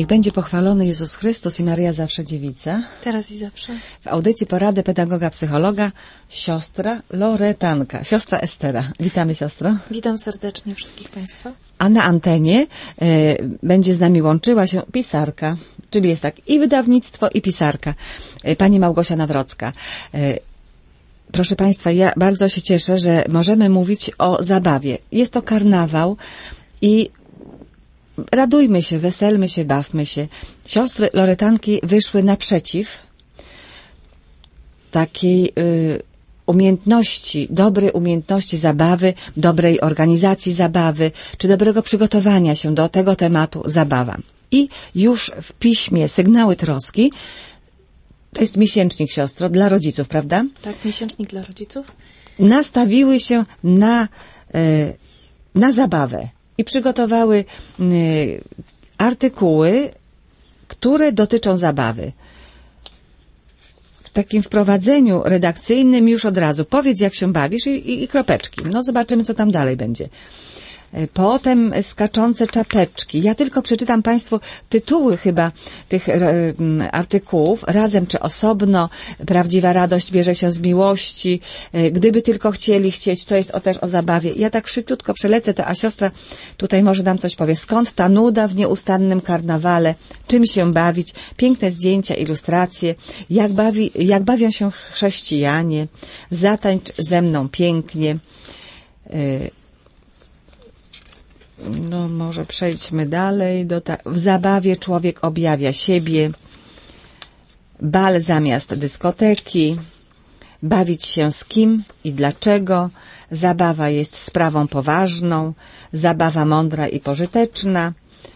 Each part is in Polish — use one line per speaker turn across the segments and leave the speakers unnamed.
Niech będzie pochwalony Jezus Chrystus i Maryja zawsze dziewica.
Teraz i zawsze.
W audycji porady pedagoga, psychologa, siostra Loretanka, siostra Estera. Witamy, siostro.
Witam serdecznie wszystkich Państwa.
A na antenie będzie z nami łączyła się pisarka, czyli jest tak i wydawnictwo, i pisarka, pani Małgosia Nawrocka. Proszę Państwa, ja bardzo się cieszę, że możemy mówić o zabawie. Jest to karnawał i radujmy się, weselmy się, bawmy się. Siostry Loretanki wyszły naprzeciw takiej umiejętności, dobrej umiejętności zabawy, dobrej organizacji zabawy, czy dobrego przygotowania się do tego tematu zabawa. I już w piśmie Sygnały Troski, to jest miesięcznik, siostro, dla rodziców, prawda?
Tak, miesięcznik dla rodziców.
Nastawiły się na zabawę i przygotowały artykuły, które dotyczą zabawy. W takim wprowadzeniu redakcyjnym już od razu powiedz, jak się bawisz i kropeczki. No zobaczymy, co tam dalej będzie. Potem skaczące czapeczki. Ja tylko przeczytam Państwu tytuły chyba tych artykułów. Razem czy osobno. Prawdziwa radość bierze się z miłości. Gdyby tylko chcieć. To jest też o zabawie. Ja tak szybciutko przelecę to, a siostra tutaj może nam coś powie. Skąd ta nuda w nieustannym karnawale? Czym się bawić? Piękne zdjęcia, ilustracje. Jak bawią się chrześcijanie? Zatańcz ze mną pięknie. No może przejdźmy dalej. W zabawie człowiek objawia siebie. Bal zamiast dyskoteki. Bawić się z kim i dlaczego. Zabawa jest sprawą poważną. Zabawa mądra i pożyteczna.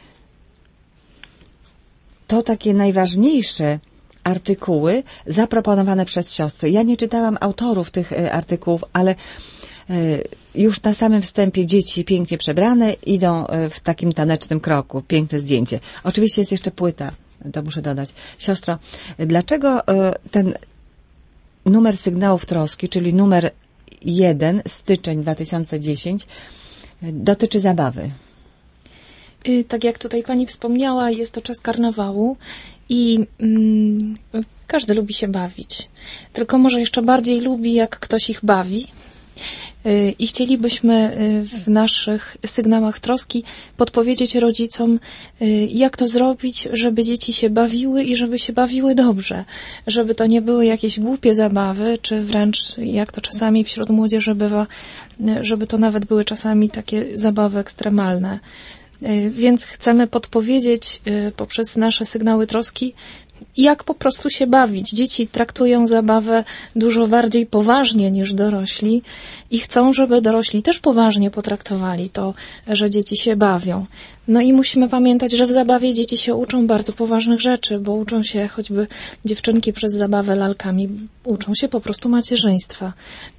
To takie najważniejsze artykuły zaproponowane przez siostry. Ja nie czytałam autorów tych artykułów, ale już na samym wstępie dzieci pięknie przebrane idą w takim tanecznym kroku. Piękne zdjęcie. Oczywiście jest jeszcze płyta, to muszę dodać. Siostro, dlaczego ten numer Sygnałów Troski, czyli numer 1, styczeń 2010, dotyczy zabawy?
Tak jak tutaj Pani wspomniała, jest to czas karnawału i każdy lubi się bawić. Tylko może jeszcze bardziej lubi, jak ktoś ich bawi. I chcielibyśmy w naszych sygnałach troski podpowiedzieć rodzicom, jak to zrobić, żeby dzieci się bawiły i żeby się bawiły dobrze. Żeby to nie były jakieś głupie zabawy, czy wręcz, jak to czasami wśród młodzieży bywa, żeby to nawet były czasami takie zabawy ekstremalne. Więc chcemy podpowiedzieć poprzez nasze sygnały troski, jak po prostu się bawić. Dzieci traktują zabawę dużo bardziej poważnie niż dorośli i chcą, żeby dorośli też poważnie potraktowali to, że dzieci się bawią. No i musimy pamiętać, że w zabawie dzieci się uczą bardzo poważnych rzeczy, bo uczą się choćby dziewczynki przez zabawę lalkami, uczą się po prostu macierzyństwa.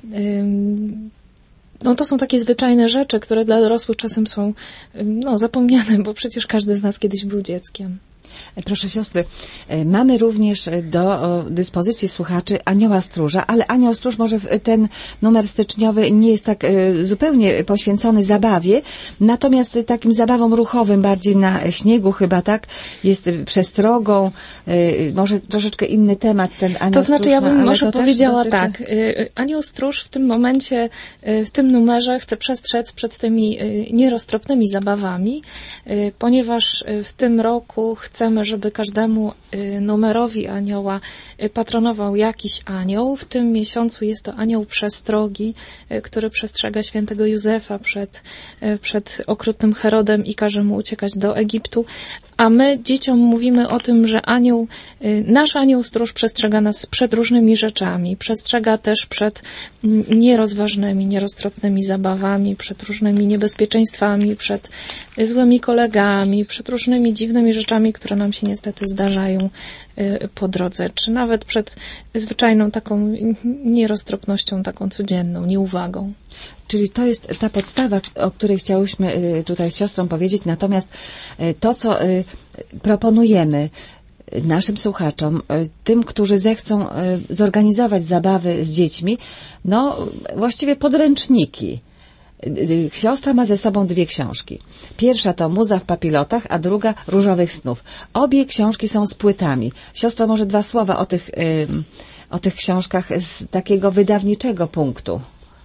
No to są takie zwyczajne rzeczy, które dla dorosłych czasem są zapomniane, bo przecież każdy z nas kiedyś był dzieckiem.
Proszę siostry, mamy również do dyspozycji słuchaczy Anioła Stróża, ale Anioł Stróż może ten numer styczniowy nie jest tak zupełnie poświęcony zabawie, natomiast takim zabawom ruchowym, bardziej na śniegu chyba, tak? Jest przestrogą, może troszeczkę inny temat ten Anioł
To znaczy,
Stróż,
ja bym może powiedziała
dotyczy...
tak. Anioł Stróż w tym momencie, w tym numerze chce przestrzec przed tymi nieroztropnymi zabawami, ponieważ w tym roku chcemy, żeby każdemu numerowi anioła patronował jakiś anioł. W tym miesiącu jest to anioł przestrogi, który przestrzega świętego Józefa przed okrutnym Herodem i każe mu uciekać do Egiptu. A my dzieciom mówimy o tym, że nasz anioł stróż przestrzega nas przed różnymi rzeczami. Przestrzega też przed nierozważnymi, nieroztropnymi zabawami, przed różnymi niebezpieczeństwami, przed złymi kolegami, przed różnymi dziwnymi rzeczami, które nam się niestety zdarzają po drodze, czy nawet przed zwyczajną taką nieroztropnością, taką codzienną, nieuwagą.
Czyli to jest ta podstawa, o której chciałyśmy tutaj z siostrą powiedzieć. Natomiast to, co proponujemy naszym słuchaczom, tym, którzy zechcą zorganizować zabawy z dziećmi, no właściwie podręczniki. Siostra ma ze sobą 2 książki. Pierwsza to Muza w papilotach, a druga Różowych snów. Obie książki są z płytami. Siostro, może 2 słowa o tych książkach z takiego wydawniczego punktu.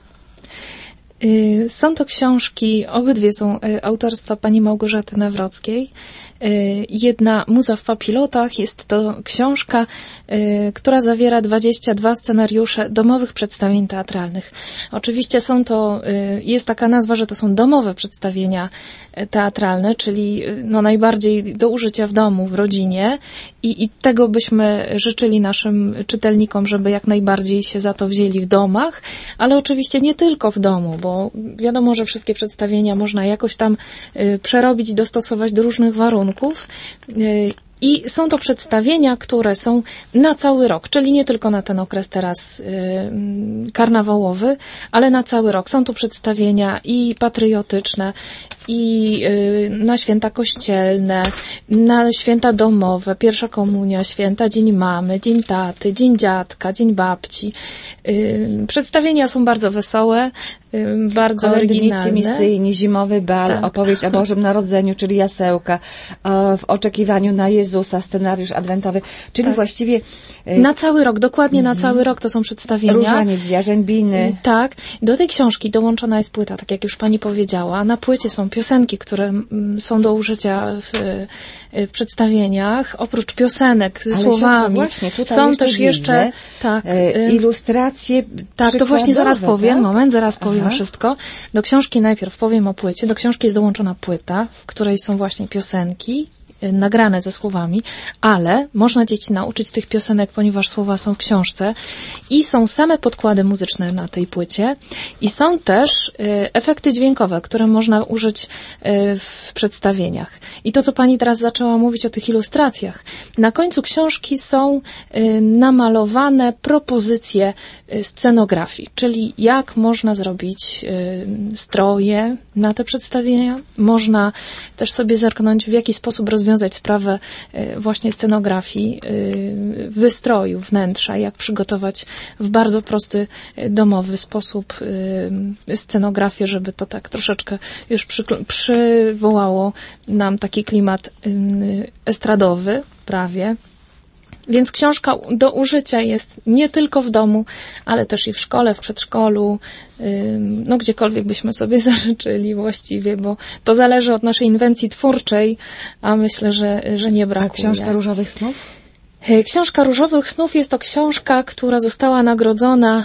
Są to książki, obydwie są autorstwa pani Małgorzaty Nawrockiej. Jedna, Muza w papilotach, jest to książka, która zawiera 22 scenariusze domowych przedstawień teatralnych. Oczywiście jest taka nazwa, że to są domowe przedstawienia teatralne, czyli najbardziej do użycia w domu, w rodzinie i tego byśmy życzyli naszym czytelnikom, żeby jak najbardziej się za to wzięli w domach, ale oczywiście nie tylko w domu, bo wiadomo, że wszystkie przedstawienia można jakoś tam przerobić i dostosować do różnych warunków. I są to przedstawienia, które są na cały rok, czyli nie tylko na ten okres teraz karnawałowy, ale na cały rok. Są to przedstawienia i patriotyczne, i na święta kościelne, na święta domowe, pierwsza komunia, święta, Dzień Mamy, Dzień Taty, Dzień Dziadka, Dzień Babci. Przedstawienia są bardzo wesołe, bardzo oryginalne.
Misyjni, Zimowy Bal, tak. Opowieść o Bożym Narodzeniu, czyli Jasełka, w oczekiwaniu na Jezusa, scenariusz adwentowy, czyli właściwie...
Na cały rok, dokładnie na cały rok to są przedstawienia.
Różaniec, Jarzębiny.
Tak. Do tej książki dołączona jest płyta, tak jak już pani powiedziała. Na płycie są piosenki, które są do użycia w przedstawieniach. Oprócz piosenek ze słowami.
Właśnie, tutaj
są też jeszcze
ilustracje.
Tak, to właśnie zaraz powiem.
Tak?
Moment, zaraz powiem wszystko. Do książki najpierw powiem o płycie. Do książki jest dołączona płyta, w której są właśnie piosenki nagrane ze słowami, ale można dzieci nauczyć tych piosenek, ponieważ słowa są w książce i są same podkłady muzyczne na tej płycie i są też efekty dźwiękowe, które można użyć w przedstawieniach. I to, co pani teraz zaczęła mówić o tych ilustracjach. Na końcu książki są namalowane propozycje scenografii, czyli jak można zrobić stroje na te przedstawienia. Można też sobie zerknąć, w jaki sposób rozwiązać sprawę właśnie scenografii, wystroju wnętrza, jak przygotować w bardzo prosty, domowy sposób scenografię, żeby to tak troszeczkę już przywołało nam taki klimat estradowy prawie. Więc książka do użycia jest nie tylko w domu, ale też i w szkole, w przedszkolu, gdziekolwiek byśmy sobie zażyczyli właściwie, bo to zależy od naszej inwencji twórczej, a myślę, że nie brakuje.
A książka Różowych snów?
Książka Różowych snów jest to książka, która została nagrodzona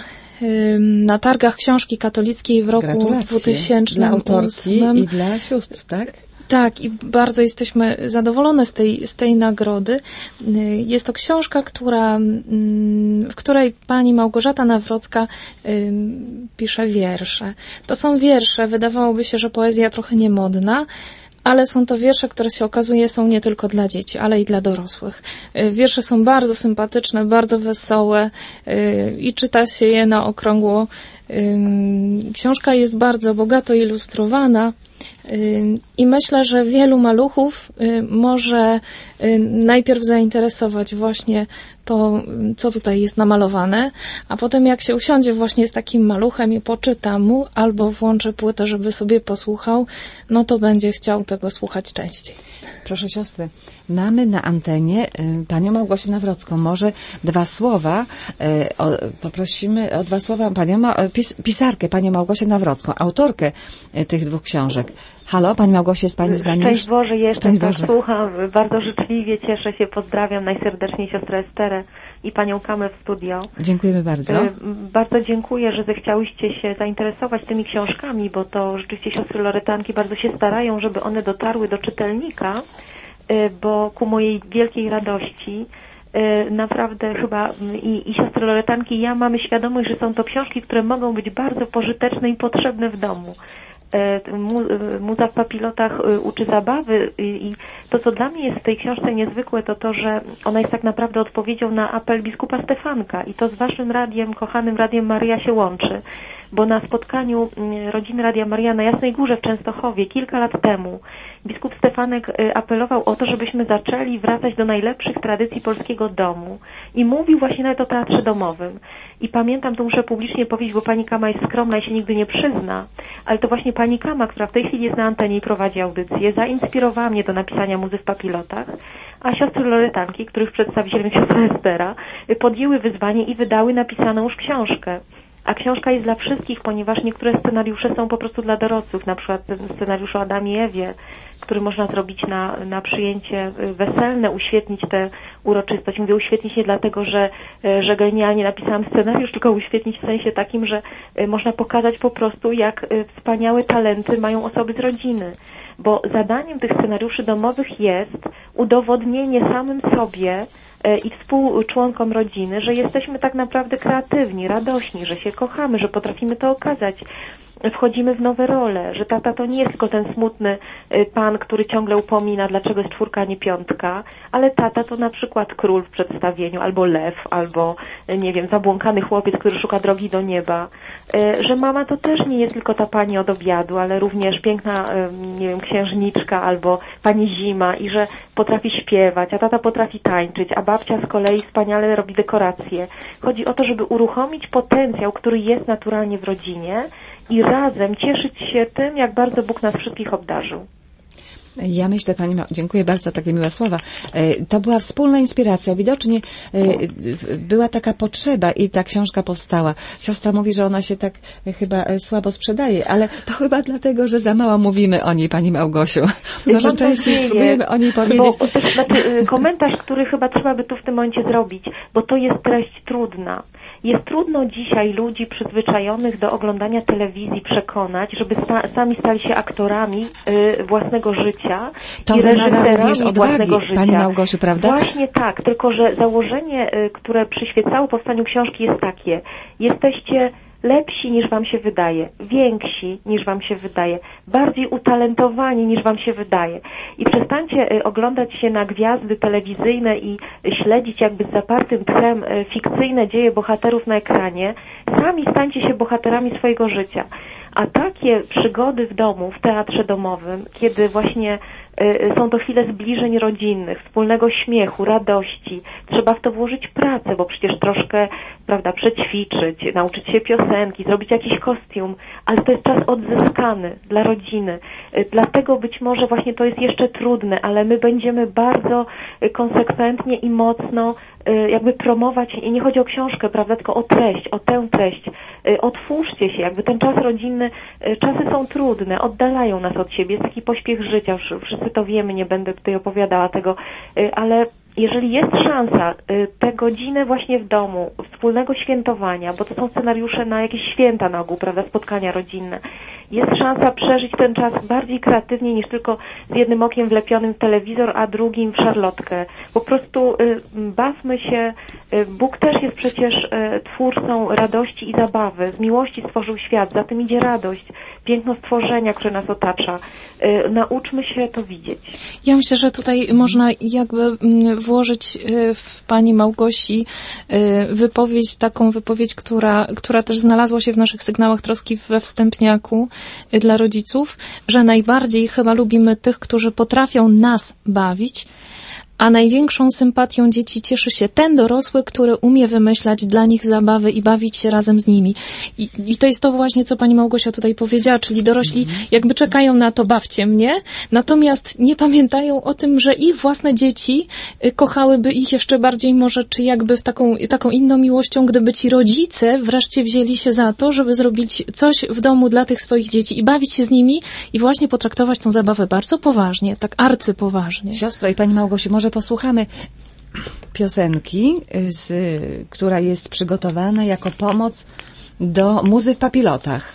na targach książki katolickiej w roku 2000.
Dla autorki i dla sióstr, tak?
Tak, i bardzo jesteśmy zadowolone z tej nagrody. Jest to książka, w której pani Małgorzata Nawrocka pisze wiersze. To są wiersze, wydawałoby się, że poezja trochę niemodna, ale są to wiersze, które się okazuje są nie tylko dla dzieci, ale i dla dorosłych. Wiersze są bardzo sympatyczne, bardzo wesołe i czyta się je na okrągło. Książka jest bardzo bogato ilustrowana i myślę, że wielu maluchów może najpierw zainteresować właśnie to, co tutaj jest namalowane, a potem jak się usiądzie właśnie z takim maluchem i poczyta mu, albo włączy płytę, żeby sobie posłuchał, no to będzie chciał tego słuchać częściej.
Proszę siostry, mamy na antenie panią Małgosię Nawrocką. Może 2 słowa, poprosimy o 2 słowa pisarkę, panią Małgosię Nawrocką, autorkę tych 2 książek. Halo, pani Małgosia, jest pani z nami?
Szczęść Boże, jestem, tak słucham, bardzo życzliwie, cieszę się, pozdrawiam najserdeczniej siostrę Esterę i panią Kamę w studio.
Dziękujemy bardzo.
Bardzo dziękuję, że zechciałyście się zainteresować tymi książkami, bo to rzeczywiście siostry loretanki bardzo się starają, żeby one dotarły do czytelnika, bo ku mojej wielkiej radości naprawdę chyba i siostry loretanki, ja mamy świadomość, że są to książki, które mogą być bardzo pożyteczne i potrzebne w domu. Muza w papilotach uczy zabawy i to, co dla mnie jest w tej książce niezwykłe, to to, że ona jest tak naprawdę odpowiedzią na apel biskupa Stefanka i to z waszym radiem, kochanym Radiem Maryja się łączy, bo na spotkaniu rodziny Radia Maryja na Jasnej Górze w Częstochowie kilka lat temu, biskup Stefanek apelował o to, żebyśmy zaczęli wracać do najlepszych tradycji polskiego domu i mówił właśnie nawet o teatrze domowym. I pamiętam, to muszę publicznie powiedzieć, bo pani Kama jest skromna i się nigdy nie przyzna, ale to właśnie pani Kama, która w tej chwili jest na antenie i prowadzi audycję, zainspirowała mnie do napisania Muzy w papilotach, a siostry Loretanki, których przedstawicielem jest siostra Estera, podjęły wyzwanie i wydały napisaną już książkę. A książka jest dla wszystkich, ponieważ niektóre scenariusze są po prostu dla dorosłych, na przykład ten scenariusz o Adamie i Ewie, który można zrobić na przyjęcie weselne, uświetnić tę uroczystość. Mówię uświetnić nie dlatego, że genialnie napisałam scenariusz, tylko uświetnić w sensie takim, że można pokazać po prostu, jak wspaniałe talenty mają osoby z rodziny. Bo zadaniem tych scenariuszy domowych jest udowodnienie samym sobie i współczłonkom rodziny, że jesteśmy tak naprawdę kreatywni, radośni, że się kochamy, że potrafimy to okazać. Wchodzimy w nowe role, że tata to nie jest tylko ten smutny pan, który ciągle upomina, dlaczego jest 4, a nie 5, ale tata to na przykład król w przedstawieniu, albo lew, albo, nie wiem, zabłąkany chłopiec, który szuka drogi do nieba. Że mama to też nie jest tylko ta pani od obiadu, ale również piękna, nie wiem, księżniczka, albo pani Zima i że potrafi śpiewać, a tata potrafi tańczyć, a babcia z kolei wspaniale robi dekoracje. Chodzi o to, żeby uruchomić potencjał, który jest naturalnie w rodzinie, i razem cieszyć się tym, jak bardzo Bóg nas wszystkich obdarzył.
Ja myślę, dziękuję bardzo za takie miłe słowa. To była wspólna inspiracja. Widocznie była taka potrzeba i ta książka powstała. Siostra mówi, że ona się tak chyba słabo sprzedaje, ale to chyba dlatego, że za mało mówimy o niej, pani Małgosiu. Może częściej spróbujemy o niej powiedzieć.
Komentarz, który chyba trzeba by tu w tym momencie zrobić, bo to jest treść trudna. Jest trudno dzisiaj ludzi przyzwyczajonych do oglądania telewizji przekonać, żeby sami stali się aktorami własnego życia
to
i reżyserami własnego życia.
Pani Małgosiu, prawda?
Właśnie tak, tylko że założenie, które przyświecało powstaniu książki jest takie. Jesteście lepsi niż wam się wydaje, więksi niż wam się wydaje, bardziej utalentowani niż wam się wydaje. I przestańcie oglądać się na gwiazdy telewizyjne i śledzić jakby z zapartym tchem fikcyjne dzieje bohaterów na ekranie. Sami stańcie się bohaterami swojego życia. A takie przygody w domu, w teatrze domowym, kiedy właśnie są to chwile zbliżeń rodzinnych, wspólnego śmiechu, radości. Trzeba w to włożyć pracę, bo przecież troszkę, prawda, przećwiczyć, nauczyć się piosenki, zrobić jakiś kostium, ale to jest czas odzyskany dla rodziny. Dlatego być może właśnie to jest jeszcze trudne, ale my będziemy bardzo konsekwentnie i mocno jakby promować, i nie chodzi o książkę, prawda, tylko o treść, o tę treść. Otwórzcie się, jakby ten czas rodzinny, czasy są trudne, oddalają nas od siebie, jest taki pośpiech życia, wszyscy to wiemy, nie będę tutaj opowiadała tego, ale jeżeli jest szansa tę godzinę właśnie w domu, wspólnego świętowania, bo to są scenariusze na jakieś święta na ogół, prawda, spotkania rodzinne, jest szansa przeżyć ten czas bardziej kreatywnie niż tylko z jednym okiem wlepionym w telewizor, a drugim w szarlotkę. Po prostu bawmy się. Bóg też jest przecież twórcą radości i zabawy. Z miłości stworzył świat, za tym idzie radość, piękno stworzenia, które nas otacza. Nauczmy się to widzieć.
Ja myślę, że tutaj można jakby włożyć w pani Małgosi taką wypowiedź, która też znalazła się w naszych sygnałach troski we wstępniaku dla rodziców, że najbardziej chyba lubimy tych, którzy potrafią nas bawić, a największą sympatią dzieci cieszy się ten dorosły, który umie wymyślać dla nich zabawy i bawić się razem z nimi. I to jest to właśnie, co pani Małgosia tutaj powiedziała, czyli dorośli jakby czekają na to, bawcie mnie, natomiast nie pamiętają o tym, że ich własne dzieci kochałyby ich jeszcze bardziej może, czy jakby w taką inną miłością, gdyby ci rodzice wreszcie wzięli się za to, żeby zrobić coś w domu dla tych swoich dzieci i bawić się z nimi i właśnie potraktować tą zabawę bardzo poważnie, tak arcypoważnie.
Siostro i pani Małgosiu, może posłuchamy piosenki, która jest przygotowana jako pomoc do Muzy w papilotach.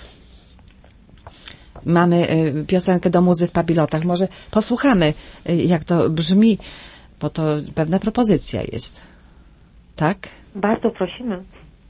Mamy piosenkę do Muzy w papilotach. Może posłuchamy, jak to brzmi, bo to pewna propozycja jest. Tak?
Bardzo prosimy.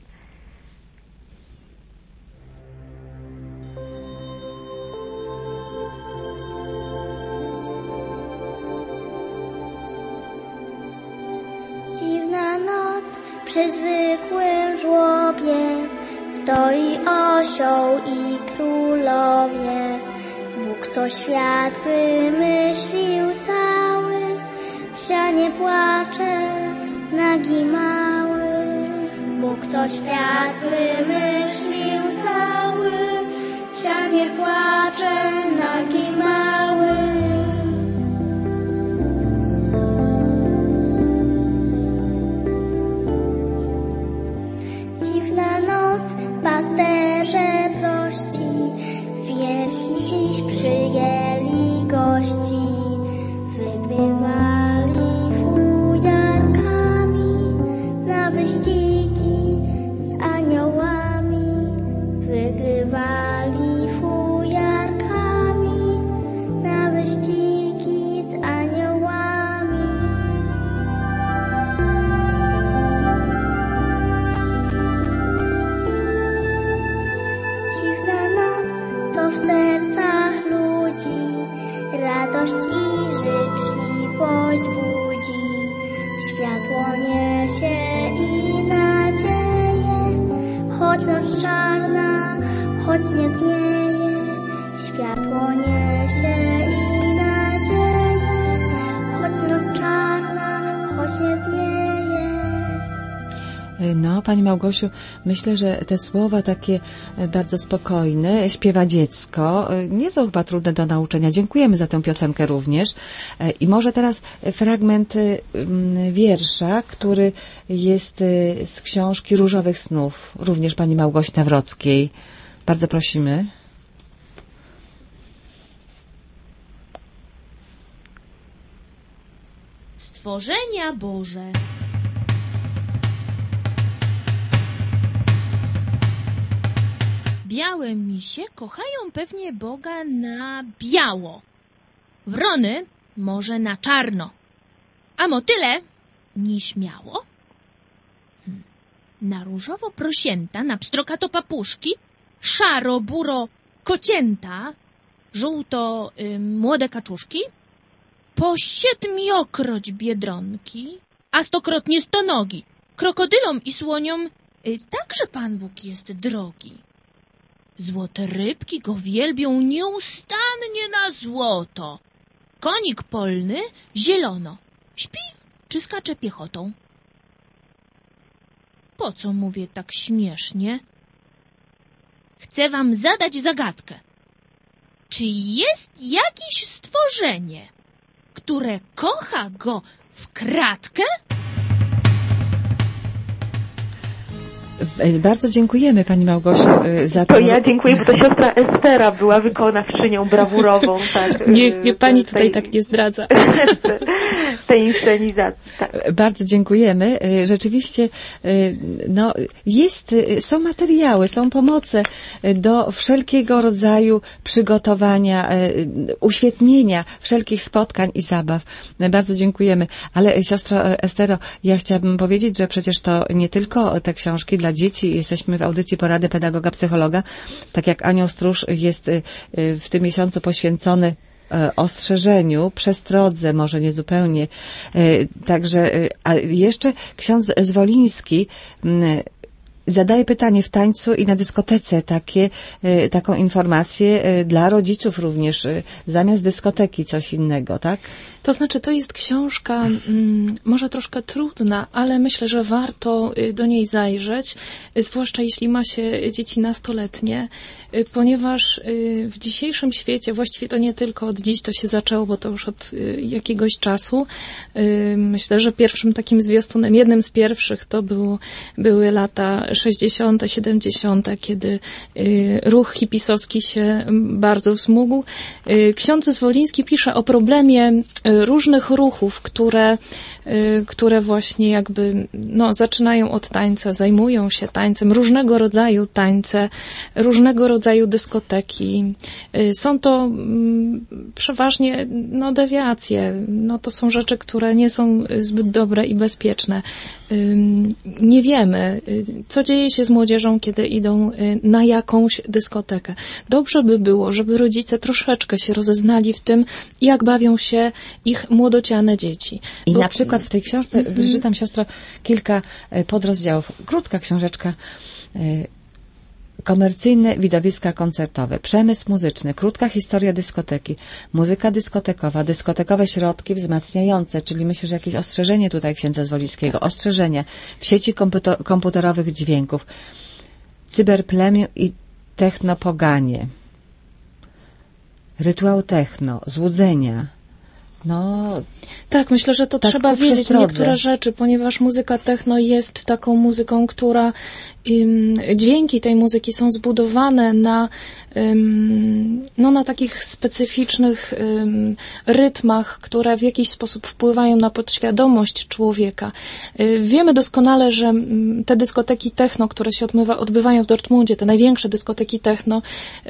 Dziwna noc przy zwykłym żłobie, stoi osioł i królowie. Bóg kto świat wymyślił cały, wsia nie płacze, nagi mały. Bo kto świat wymyślił cały, wsia nie płacze, nagi mały. Dziwna noc, pasterze prości, wielki dziś przyjęli gości. Wygrywali fujarkami na wyścigi z aniołami. Wygrywali fujarkami na wyścigi z aniołami. Dziwna noc, co w sercach ludzi radość i życzliwość budzi. Światło niesie i nadzieję, choć noc czarna, choć nie dnieje. Światło niesie i nadzieję, choć noc czarna, choć nie dnieje.
No, Pani Małgosiu, myślę, że te słowa takie bardzo spokojne, śpiewa dziecko, nie są chyba trudne do nauczenia. Dziękujemy za tę piosenkę również. I może teraz fragment wiersza, który jest z książki Różowych snów, również Pani Małgosi Nawrockiej. Bardzo prosimy.
Stworzenia Boże. Białe misie kochają pewnie Boga na biało. Wrony może na czarno. A motyle nieśmiało. Na różowo prosięta, na pstrokato papuszki, szaro, buro, kocięta, żółto młode kaczuszki, po 7-krotnie biedronki, a 100-krotnie stonogi. Krokodylom i słoniom także Pan Bóg jest drogi. Złote rybki go wielbią nieustannie na złoto. Konik polny zielono. Śpi czy skacze piechotą? Po co mówię tak śmiesznie? Chcę wam zadać zagadkę. Czy jest jakieś stworzenie, które kocha go w kratkę?
Bardzo dziękujemy Pani Małgosiu za to.
To ja dziękuję, bo to siostra Estera była wykonawczynią brawurową. Tak,
Nie pani tutaj tak nie zdradza.
Tej inscenizacji. Tak.
Bardzo dziękujemy. Rzeczywiście no, są materiały, są pomoce do wszelkiego rodzaju przygotowania, uświetnienia wszelkich spotkań i zabaw. Bardzo dziękujemy. Ale siostro Estero, ja chciałabym powiedzieć, że przecież to nie tylko te książki dla dzieci. Jesteśmy w audycji Porady Pedagoga Psychologa. Tak jak Anioł Stróż jest w tym miesiącu poświęcony ostrzeżeniu, przestrodze, może nie zupełnie. Także, a jeszcze ksiądz Zwoliński zadaje pytanie w tańcu i na dyskotece, taką informację dla rodziców również, zamiast dyskoteki coś innego, tak?
To znaczy, to jest książka może troszkę trudna, ale myślę, że warto do niej zajrzeć, zwłaszcza jeśli ma się dzieci nastoletnie, ponieważ w dzisiejszym świecie, właściwie to nie tylko od dziś to się zaczęło, bo to już od jakiegoś czasu, myślę, że pierwszym takim zwiastunem, jednym z pierwszych to były lata 60., 70., kiedy ruch hipisowski się bardzo wzmógł. Ksiądz Zwoliński pisze o problemie różnych ruchów, które właśnie jakby zaczynają od tańca, zajmują się tańcem, różnego rodzaju tańce, różnego rodzaju dyskoteki. Są to przeważnie dewiacje. To są rzeczy, które nie są zbyt dobre i bezpieczne. Nie wiemy, co dzieje się z młodzieżą, kiedy idą na jakąś dyskotekę. Dobrze by było, żeby rodzice troszeczkę się rozeznali w tym, jak bawią się ich młodociane dzieci.
I na przykład w tej książce przeczytam, siostro, kilka podrozdziałów. Krótka książeczka, komercyjne widowiska koncertowe, przemysł muzyczny, krótka historia dyskoteki, muzyka dyskotekowa, dyskotekowe środki wzmacniające, czyli myślę, że jakieś ostrzeżenie tutaj księdza Zwolińskiego, ostrzeżenie w sieci komputerowych dźwięków, cyberplemię i technopoganie, rytuał techno, złudzenia. No,
tak, myślę, że to
tak
trzeba
ku
wiedzieć
przestrodze.
niektóre rzeczy, ponieważ muzyka techno jest taką muzyką, która dźwięki tej muzyki są zbudowane na na takich specyficznych rytmach, które w jakiś sposób wpływają na podświadomość człowieka. Wiemy doskonale, że te dyskoteki techno, które się odbywają w Dortmundzie, te największe dyskoteki techno,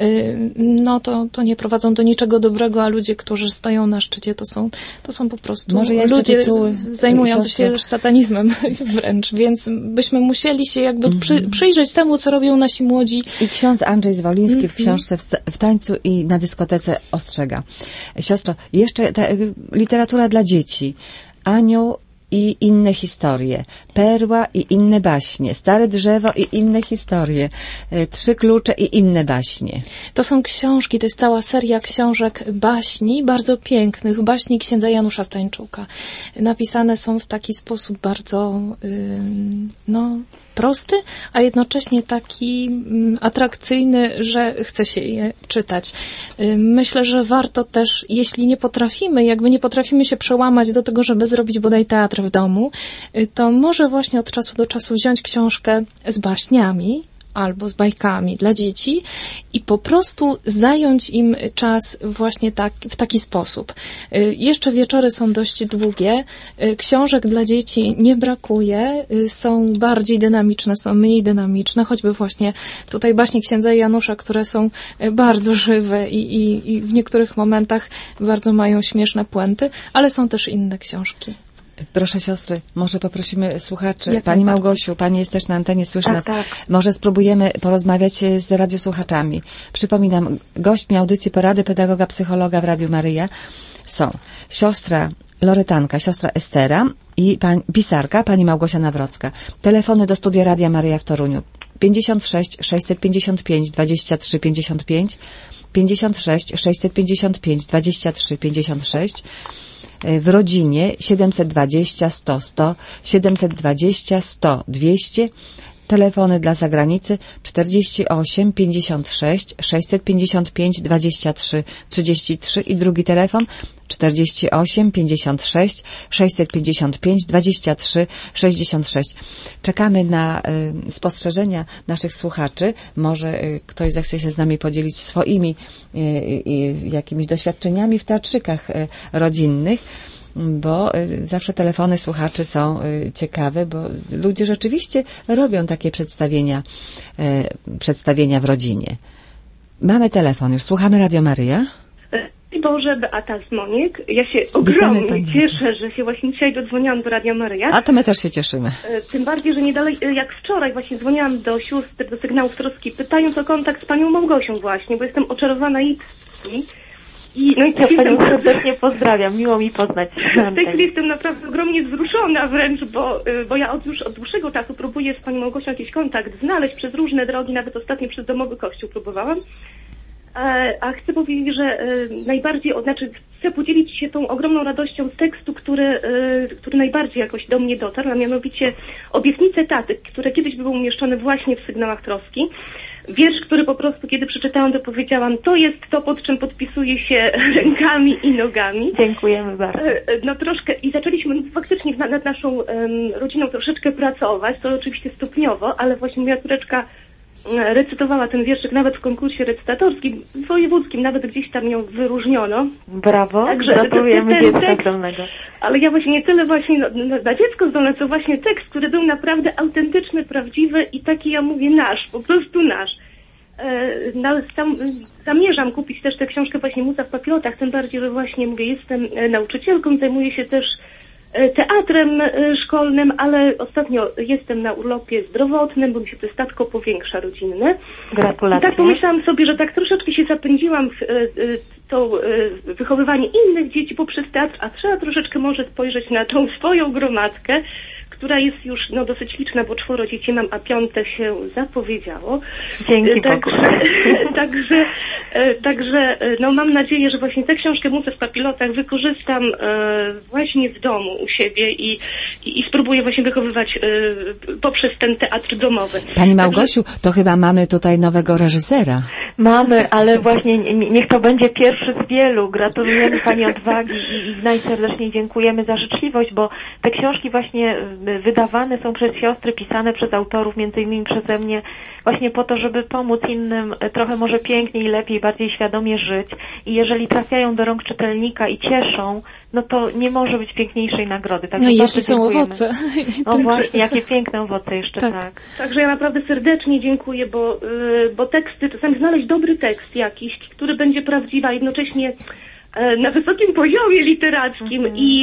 to nie prowadzą do niczego dobrego, a ludzie, którzy stoją na szczycie, to są po prostu ludzie zajmujący się też satanizmem wręcz, więc byśmy musieli się jakby przyjrzeć temu, co robią nasi młodzi.
I ksiądz Andrzej Zwoliński w książce w tańcu i na dyskotece ostrzega. Siostro, jeszcze literatura dla dzieci. Anioł i inne historie. Perła i inne baśnie. Stare drzewo i inne historie. 3 klucze i inne baśnie.
To są książki, to jest cała seria książek baśni, bardzo pięknych, baśni księdza Janusza Stańczuka. Napisane są w taki sposób bardzo prosty, a jednocześnie taki atrakcyjny, że chce się je czytać. Myślę, że warto też, jeśli nie potrafimy się przełamać do tego, żeby zrobić bodaj teatr w domu, to może właśnie od czasu do czasu wziąć książkę z baśniami albo z bajkami dla dzieci i po prostu zająć im czas właśnie w taki sposób. Jeszcze wieczory są dość długie, książek dla dzieci nie brakuje, są bardziej dynamiczne, są mniej dynamiczne, choćby właśnie tutaj baśnie księdza Janusza, które są bardzo żywe i w niektórych momentach bardzo mają śmieszne puenty, ale są też inne książki.
Proszę siostry, może poprosimy słuchaczy. Pani Małgosiu, pani jest też na antenie, słyszy nas.
Tak.
Może spróbujemy porozmawiać z radiosłuchaczami. Przypominam, gośćmi audycji Porady Pedagoga Psychologa w Radiu Maryja są siostra Loretanka, siostra Estera i pisarka, pani Małgosia Nawrocka. Telefony do studia Radia Maryja w Toruniu 56 655 23 55, 56 655 23 56, w rodzinie 720 100 100, 720 100 200, telefony dla zagranicy 48 56 655 23 33 i drugi telefon 48 56 655 23 66. Czekamy na spostrzeżenia naszych słuchaczy. Może ktoś zechce się z nami podzielić swoimi jakimiś doświadczeniami w teatrzykach rodzinnych, bo zawsze telefony słuchaczy są ciekawe, bo ludzie rzeczywiście robią takie przedstawienia w rodzinie. Mamy telefon już. Słuchamy Radio Maryja.
Boże, Beata z Moniek. Ja się ogromnie cieszę, że się właśnie dzisiaj dodzwoniłam do Radia Maryja.
A to my też się cieszymy.
Tym bardziej, że nie dalej jak wczoraj właśnie dzwoniłam do sióstr, do Sygnałów Troski, pytając o kontakt z panią Małgosią właśnie, bo jestem oczarowana i
ja panią serdecznie pozdrawiam, miło mi poznać.
W tej chwili jestem naprawdę ogromnie wzruszona wręcz, bo ja już od dłuższego czasu próbuję z panią Małgosią jakiś kontakt znaleźć przez różne drogi, nawet ostatnio przez Domowy Kościół próbowałam. A chcę powiedzieć, że chcę podzielić się tą ogromną radością z tekstu, który najbardziej jakoś do mnie dotarł, a mianowicie Obietnice taty, które kiedyś były umieszczone właśnie w Sygnałach Troski. Wiersz, który po prostu, kiedy przeczytałam, to powiedziałam, to jest to, pod czym podpisuję się rękami i nogami.
Dziękujemy bardzo.
Troszkę i zaczęliśmy faktycznie nad naszą rodziną troszeczkę pracować, to oczywiście stopniowo, ale właśnie moja córeczka recytowała ten wierszyk nawet w konkursie recytatorskim, wojewódzkim, nawet gdzieś tam ją wyróżniono.
Brawo,
także
gratulujemy dziecka zdolnego.
Ale ja właśnie nie tyle właśnie na dziecko zdolne, co właśnie tekst, który był naprawdę autentyczny, prawdziwy i taki, ja mówię, nasz, po prostu nasz. Zamierzam kupić też tę książkę właśnie Muza w papilotach, tym bardziej, że właśnie mówię, jestem nauczycielką, zajmuję się też teatrem szkolnym, ale ostatnio jestem na urlopie zdrowotnym, bo mi się to statko powiększa rodzinne.
Gratulacje.
I tak pomyślałam sobie, że tak troszeczkę się zapędziłam wychowywanie innych dzieci poprzez teatr, a trzeba troszeczkę może spojrzeć na tą swoją gromadkę, która jest już dosyć liczna, bo 4 dzieci mam, a 5 się zapowiedziało.
Dzięki Bogu.
Także mam nadzieję, że właśnie tę książkę Muce w papilotach wykorzystam właśnie w domu u siebie i spróbuję właśnie wychowywać poprzez ten teatr domowy.
Pani Małgosiu, to chyba mamy tutaj nowego reżysera.
Mamy, ale właśnie niech to będzie pierwszy z wielu. Gratulujemy Pani odwagi i najserdeczniej dziękujemy za życzliwość, bo te książki właśnie wydawane są przez siostry, pisane przez autorów, między innymi przeze mnie, właśnie po to, żeby pomóc innym trochę może piękniej, lepiej, bardziej świadomie żyć. I jeżeli trafiają do rąk czytelnika i cieszą, no to nie może być piękniejszej nagrody. Także
jeśli są owoce.
No właśnie, jakie piękne owoce jeszcze, tak.
Także ja naprawdę serdecznie dziękuję, bo teksty, czasami znaleźć dobry tekst jakiś, który będzie prawdziwy, a jednocześnie na wysokim poziomie literackim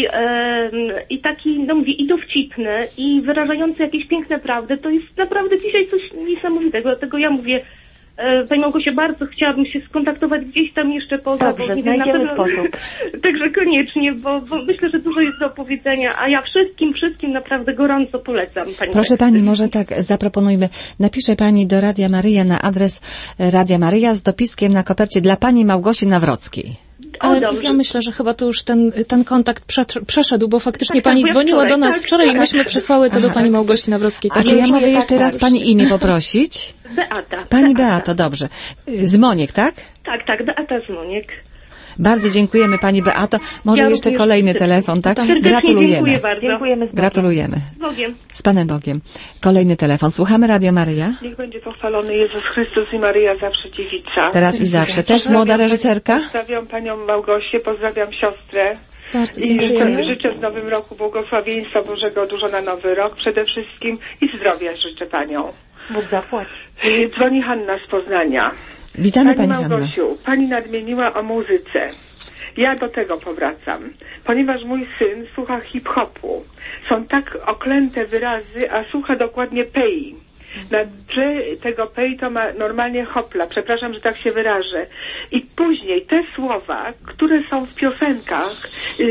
i taki, mówię, i dowcipny, i wyrażający jakieś piękne prawdy, to jest naprawdę dzisiaj coś niesamowitego. Dlatego ja mówię, Pani Małgosiu, bardzo chciałabym się skontaktować gdzieś tam jeszcze poza,
dobrze,
bo nie wiem, na pewno
sposób.
Także koniecznie, bo myślę, że dużo jest do opowiedzenia, a ja wszystkim naprawdę gorąco polecam.
Proszę Pani, może tak zaproponujmy. Napisze Pani do Radia Maryja na adres Radia Maryja z dopiskiem na kopercie dla Pani Małgosi Nawrockiej.
Ale ja myślę, że chyba to już ten kontakt przeszedł, bo faktycznie Pani dzwoniła do nas wczoraj i myśmy przesłały to do Pani Małgosi Nawrockiej.
A czy ja mogę jeszcze raz Pani imię poprosić?
Beata.
Pani Beato, dobrze. Zmoniek, tak?
Tak, Beata Zmoniek.
Bardzo dziękujemy Pani Beato. Może jeszcze kolejny telefon, tak?
Gratulujemy. Dziękuję bardzo.
Dziękujemy.
Gratulujemy.
Z Bogiem.
Z Panem Bogiem. Kolejny telefon. Słuchamy Radio Maryja.
Niech będzie pochwalony Jezus Chrystus i Maryja zawsze dziewica.
Teraz i zawsze. Też młoda reżyserka?
Pozdrawiam Panią Małgosię, pozdrawiam siostrę.
Bardzo dziękujemy.
I życzę w nowym roku błogosławieństwa Bożego dużo na nowy rok przede wszystkim i zdrowia życzę Panią.
Bóg zapłać.
Dzwoni Hanna z Poznania.
Witamy
Pani
Pani Hanna.
Małgosiu, Pani nadmieniła o muzyce. Ja do tego powracam, ponieważ mój syn słucha hip-hopu. Są tak oklęte wyrazy, a słucha dokładnie pei. Na dże tego pei to ma normalnie hopla, przepraszam, że tak się wyrażę. I później te słowa, które są w piosenkach,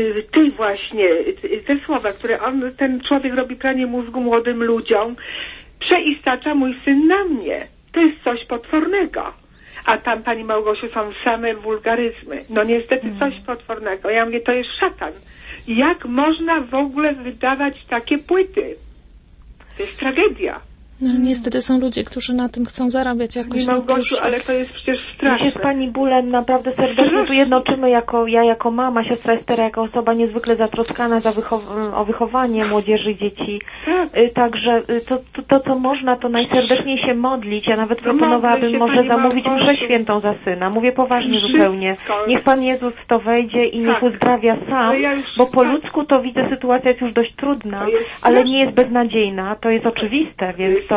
te słowa, które ten człowiek robi pranie mózgu młodym ludziom, przeistacza mój syn na mnie. To jest coś potwornego. A tam, Pani Małgosiu, są same wulgaryzmy. No niestety coś potwornego. Ja mówię, to jest szatan. Jak można w ogóle wydawać takie płyty? To jest tragedia.
No, niestety są ludzie, którzy na tym chcą zarabiać jakoś.
Pani Małgosiu, ale to jest przecież straszne.
My się z Pani bólem naprawdę serdecznie tu jednoczymy, jako mama, siostra Estera, jako osoba niezwykle zatroskana o wychowanie młodzieży i dzieci. Także to, co można, to najserdeczniej się modlić. Ja nawet proponowałabym może zamówić mszę świętą za syna. Mówię poważnie zupełnie. Niech Pan Jezus w to wejdzie i niech uzdrawia sam, bo po ludzku to widzę, sytuacja jest już dość trudna, ale nie jest beznadziejna. To jest oczywiste, więc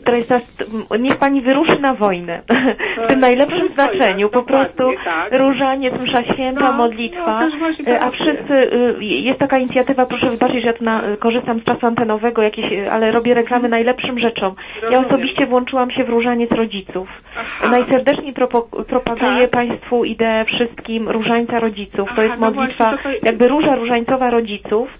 niech Pani wyruszy na wojnę. W tym najlepszym znaczeniu. Po prostu różaniec, msza święta, modlitwa. A wszyscy, jest taka inicjatywa, proszę wybaczyć, że ja korzystam z czasu antenowego, ale robię reklamy najlepszym rzeczom. Ja osobiście włączyłam się w różaniec rodziców. Najserdeczniej propaguję Państwu ideę wszystkim różańca rodziców. To jest modlitwa, jakby róża różańcowa rodziców.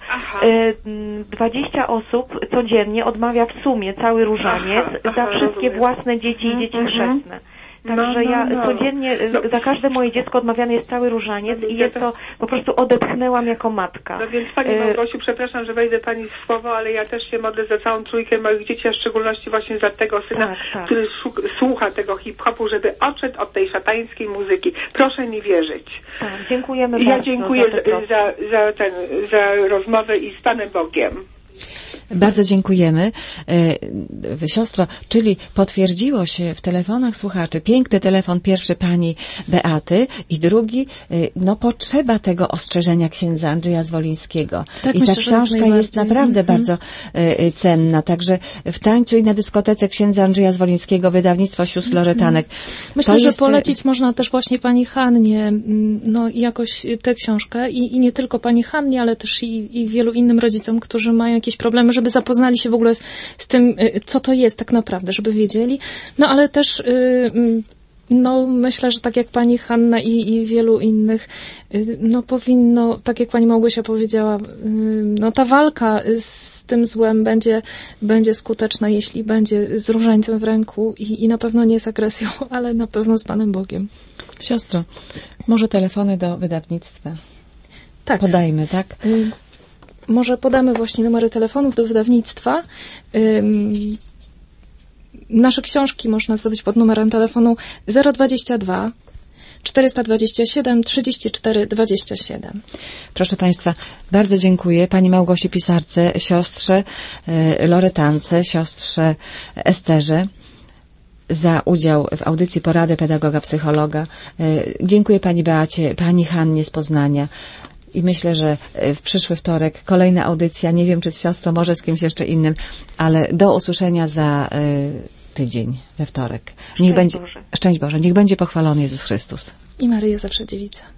20 osób codziennie odmawia w sumie cały różaniec za wszystkie własne dzieci i dzieci chrzestne. Także ja codziennie, za każde moje dziecko odmawiany jest cały różaniec i jest to, po prostu odetchnęłam jako matka.
No więc Pani Małgosiu, przepraszam, że wejdę Pani w słowo, ale ja też się modlę za całą trójkę moich dzieci, a w szczególności właśnie za tego syna, który słucha tego hip-hopu, żeby odszedł od tej szatańskiej muzyki. Proszę mi wierzyć.
Tak, dziękujemy
bardzo.
Ja
dziękuję za rozmowę i z Panem Bogiem.
Bardzo dziękujemy. Siostro, czyli potwierdziło się w telefonach słuchaczy, piękny telefon pierwszy Pani Beaty i drugi, potrzeba tego ostrzeżenia księdza Andrzeja Zwolińskiego.
Tak,
i
myślę,
ta książka jest naprawdę bardzo cenna. Także w tańcu i na dyskotece księdza Andrzeja Zwolińskiego, wydawnictwo sióstr Loretanek.
Myślę, że polecić można też właśnie Pani Hannie, jakoś tę książkę i nie tylko Pani Hannie, ale też i wielu innym rodzicom, którzy mają jakieś problemy, żeby zapoznali się w ogóle z tym, co to jest tak naprawdę, żeby wiedzieli. No ale też No, myślę, że tak jak pani Hanna i wielu innych, no powinno, tak jak pani Małgosia powiedziała, no ta walka z tym złem będzie skuteczna, jeśli będzie z różańcem w ręku i na pewno nie z agresją, ale na pewno z Panem Bogiem.
Siostro, może telefony do wydawnictwa?
Tak.
Podajmy, tak?
Może podamy właśnie numery telefonów do wydawnictwa. Nasze książki można zdobyć pod numerem telefonu 022 427 34 27.
Proszę Państwa, bardzo dziękuję Pani Małgosi Pisarce, siostrze Loretance, siostrze Esterze za udział w audycji Porady Pedagoga Psychologa. Dziękuję Pani Beacie, Pani Hannie z Poznania. I myślę, że w przyszły wtorek kolejna audycja, nie wiem czy z siostrą, może z kimś jeszcze innym, ale do usłyszenia za tydzień, we wtorek. Szczęść Boże. Niech będzie pochwalony Jezus Chrystus.
I Maryja zawsze dziewica.